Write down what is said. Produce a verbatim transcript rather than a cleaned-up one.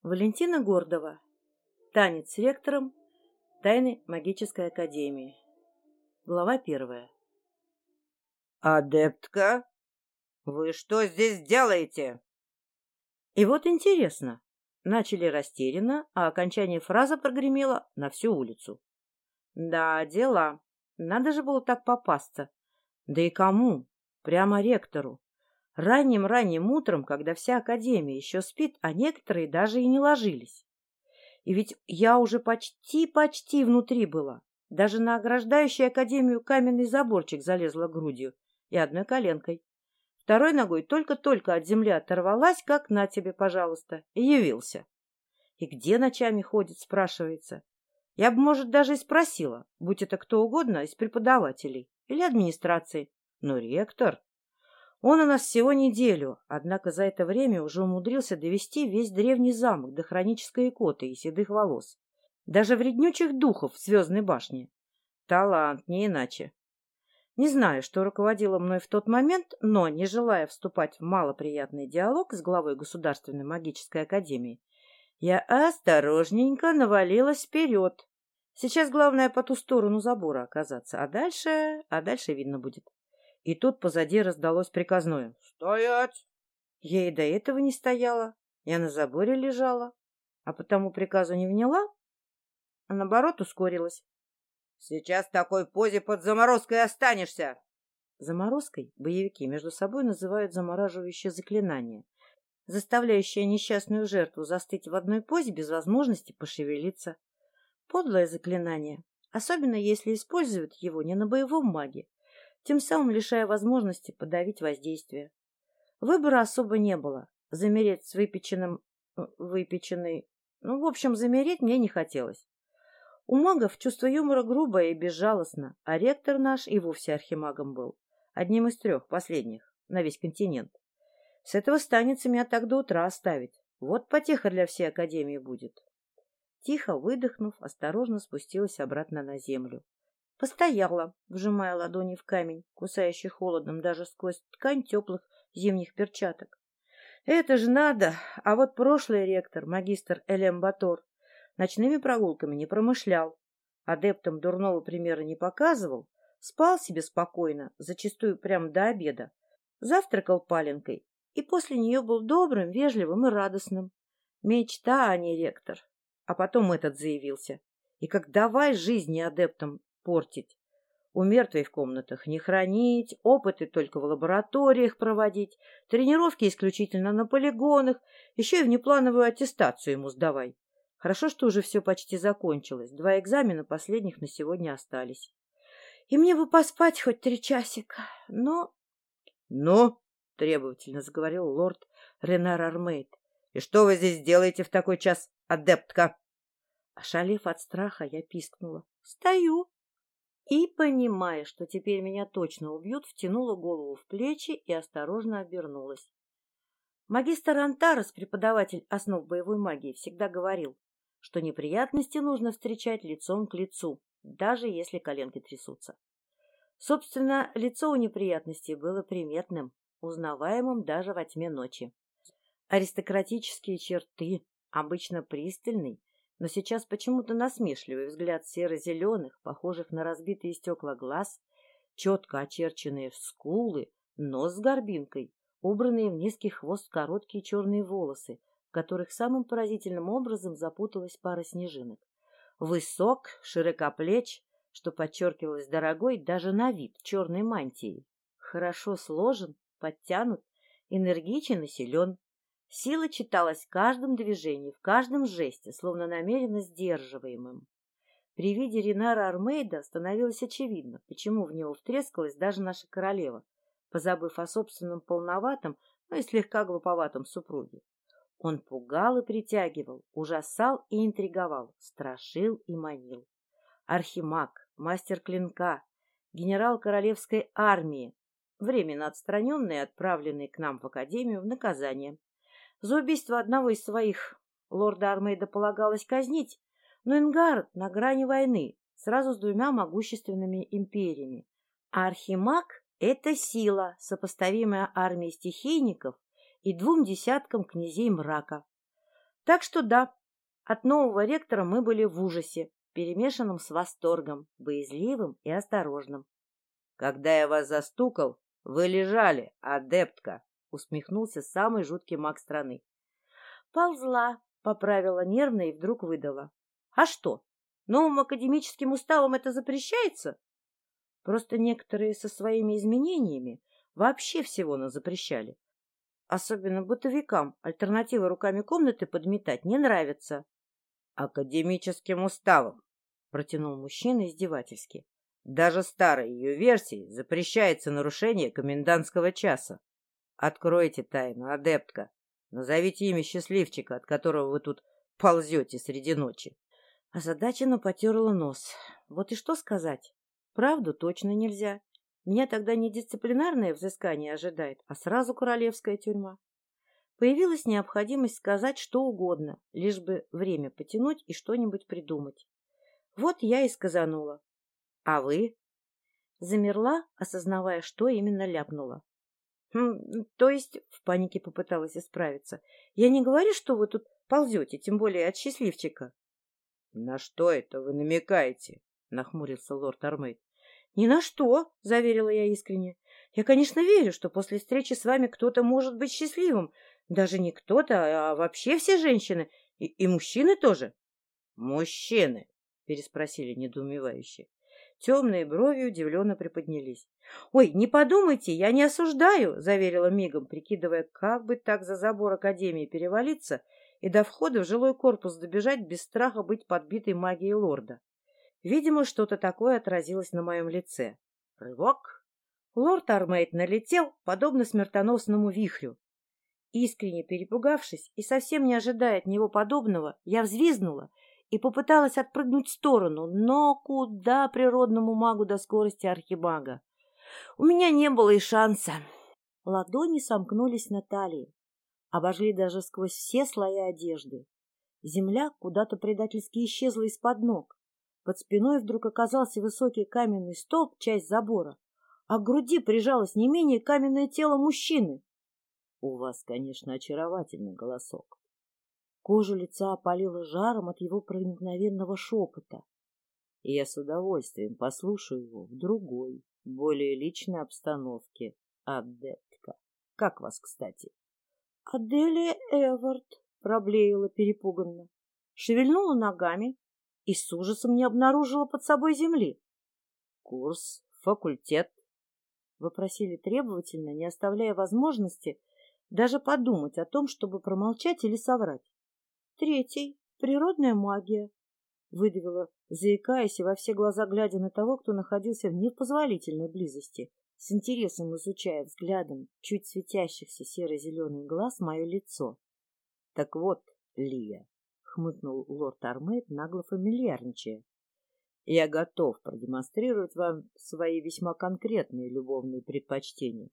Валентина Гордова. Танец с ректором Тайной магической академии. Глава первая. «Адептка, вы что здесь делаете?» И вот интересно. Начали растерянно, а окончание фразы прогремело на всю улицу. Да, дела. Надо же было так попасться. Да и кому? Прямо ректору. Ранним-ранним утром, когда вся академия еще спит, а некоторые даже и не ложились. И ведь я уже почти-почти внутри была. Даже на ограждающий академию каменный заборчик залезла грудью и одной коленкой. Второй ногой только-только от земли оторвалась, как на тебе, пожалуйста, и явился. И где ночами ходит, спрашивается. Я бы, может, даже и спросила, будь это кто угодно из преподавателей или администрации. Но ректор... Он у нас всего неделю, однако за это время уже умудрился довести весь древний замок до хронической икоты и седых волос. Даже вреднючих духов в Звездной башне. Талант, не иначе. Не знаю, что руководило мной в тот момент, но, не желая вступать в малоприятный диалог с главой Государственной магической академии, я осторожненько навалилась вперед. Сейчас главное по ту сторону забора оказаться, а дальше... а дальше видно будет. И тут позади раздалось приказное: «Стоять!» Я и до этого не стояла, я на заборе лежала, а потому приказу не вняла, а наоборот ускорилась. «Сейчас в такой позе под заморозкой останешься!» Заморозкой боевики между собой называют замораживающее заклинание, заставляющее несчастную жертву застыть в одной позе без возможности пошевелиться. Подлое заклинание, особенно если используют его не на боевом маге, тем самым лишая возможности подавить воздействие. Выбора особо не было. Замереть с выпеченным... выпеченной... Ну, в общем, замереть мне не хотелось. У магов чувство юмора грубое и безжалостно, а ректор наш и вовсе архимагом был. Одним из трех последних на весь континент. С этого станется меня так до утра оставить. Вот потеха для всей академии будет. Тихо выдохнув, осторожно спустилась обратно на землю. Постояла, вжимая ладони в камень, кусающий холодом даже сквозь ткань теплых зимних перчаток. Это же надо! А вот прошлый ректор, магистр Элем Батор, ночными прогулками не промышлял, адептам дурного примера не показывал, спал себе спокойно, зачастую прямо до обеда, завтракал паленкой и после нее был добрым, вежливым и радостным. Мечта, а не ректор. А потом этот заявился. И как давай жизни адептам портить. У мертвей в комнатах не хранить, опыты только в лабораториях проводить, тренировки исключительно на полигонах, еще и внеплановую аттестацию ему сдавай. Хорошо, что уже все почти закончилось. Два экзамена последних на сегодня остались. И мне бы поспать хоть три часика, но... — Ну? — требовательно заговорил лорд Ренар Армейд. — И что вы здесь делаете в такой час, адептка? Ошалев от страха, я пискнула. — Стою. И, понимая, что теперь меня точно убьют, втянула голову в плечи и осторожно обернулась. Магистр Антарес, преподаватель основ боевой магии, всегда говорил, что неприятности нужно встречать лицом к лицу, даже если коленки трясутся. Собственно, лицо у неприятностей было приметным, узнаваемым даже во тьме ночи. Аристократические черты, обычно пристальный, но сейчас почему-то насмешливый взгляд серо-зеленых, похожих на разбитые стекла глаз, четко очерченные скулы, нос с горбинкой, убранные в низкий хвост короткие черные волосы, в которых самым поразительным образом запуталась пара снежинок. Высок, широкоплеч, что подчеркивалось дорогой даже на вид черной мантией. Хорошо сложен, подтянут, энергичен и силен. Сила читалась в каждом движении, в каждом жесте, словно намеренно сдерживаемым. При виде Ренара Армейда становилось очевидно, почему в него втрескалась даже наша королева, позабыв о собственном полноватом, но и слегка глуповатом супруге. Он пугал и притягивал, ужасал и интриговал, страшил и манил. Архимаг, мастер клинка, генерал королевской армии, временно отстраненный и отправленный к нам в академию в наказание. За убийство одного из своих лорда Армейда полагалось казнить, но Ингард на грани войны, сразу с двумя могущественными империями. А архимаг — это сила, сопоставимая армии стихийников и двум десяткам князей мрака. Так что да, от нового ректора мы были в ужасе, перемешанном с восторгом, боязливым и осторожным. Когда я вас застукал, вы лежали, адептка, усмехнулся самый жуткий маг страны. Ползла, поправила нервно и вдруг выдала. А что, новым академическим уставом это запрещается? Просто некоторые со своими изменениями вообще всего назапрещали. Особенно бытовикам альтернативы руками комнаты подметать не нравится. Академическим уставом, протянул мужчина издевательски. Даже старой ее версии запрещается нарушение комендантского часа. Откройте тайну, адептка. Назовите имя счастливчика, от которого вы тут ползете среди ночи. Озадаченно потерла нос. Вот и что сказать? Правду точно нельзя. Меня тогда не дисциплинарное взыскание ожидает, а сразу королевская тюрьма. Появилась необходимость сказать что угодно, лишь бы время потянуть и что-нибудь придумать. Вот я и сказанула. А вы? Замерла, осознавая, что именно ляпнула. Хм, то есть, в панике попыталась исправиться. Я не говорю, что вы тут ползете, тем более от счастливчика. — На что это вы намекаете? — нахмурился лорд Армейд. — Ни на что, — заверила я искренне. Я, конечно, верю, что после встречи с вами кто-то может быть счастливым. Даже не кто-то, а вообще все женщины. И, и мужчины тоже. — Мужчины? — переспросили недоумевающе. Темные брови удивленно приподнялись. — Ой, не подумайте, я не осуждаю, — заверила мигом, прикидывая, как бы так за забор академии перевалиться и до входа в жилой корпус добежать без страха быть подбитой магией лорда. Видимо, что-то такое отразилось на моем лице. Рывок. Лорд Армейд налетел, подобно смертоносному вихрю. Искренне перепугавшись и совсем не ожидая от него подобного, я взвизгнула и попыталась отпрыгнуть в сторону, но куда природному магу до скорости архимага? У меня не было и шанса. Ладони сомкнулись на талии, обожгли даже сквозь все слои одежды. Земля куда-то предательски исчезла из-под ног. Под спиной вдруг оказался высокий каменный столб, часть забора, а к груди прижалось не менее каменное тело мужчины. — У вас, конечно, очаровательный голосок. Кожу лица опалило жаром от его проникновенного шепота. И я с удовольствием послушаю его в другой, более личной обстановке. Адептка. Как вас, кстати? — Аделия Эвард, — проблеяла перепуганно. Шевельнула ногами и с ужасом не обнаружила под собой земли. — Курс, факультет? — вопросили требовательно, не оставляя возможности даже подумать о том, чтобы промолчать или соврать. — Третий. Природная магия. — выдавила, заикаясь и во все глаза глядя на того, кто находился в непозволительной близости, с интересом изучая взглядом чуть светящихся серо-зеленых глаз мое лицо. — Так вот, Лия, — хмыкнул лорд Армейд, нагло фамильярничая, — я готов продемонстрировать вам свои весьма конкретные любовные предпочтения.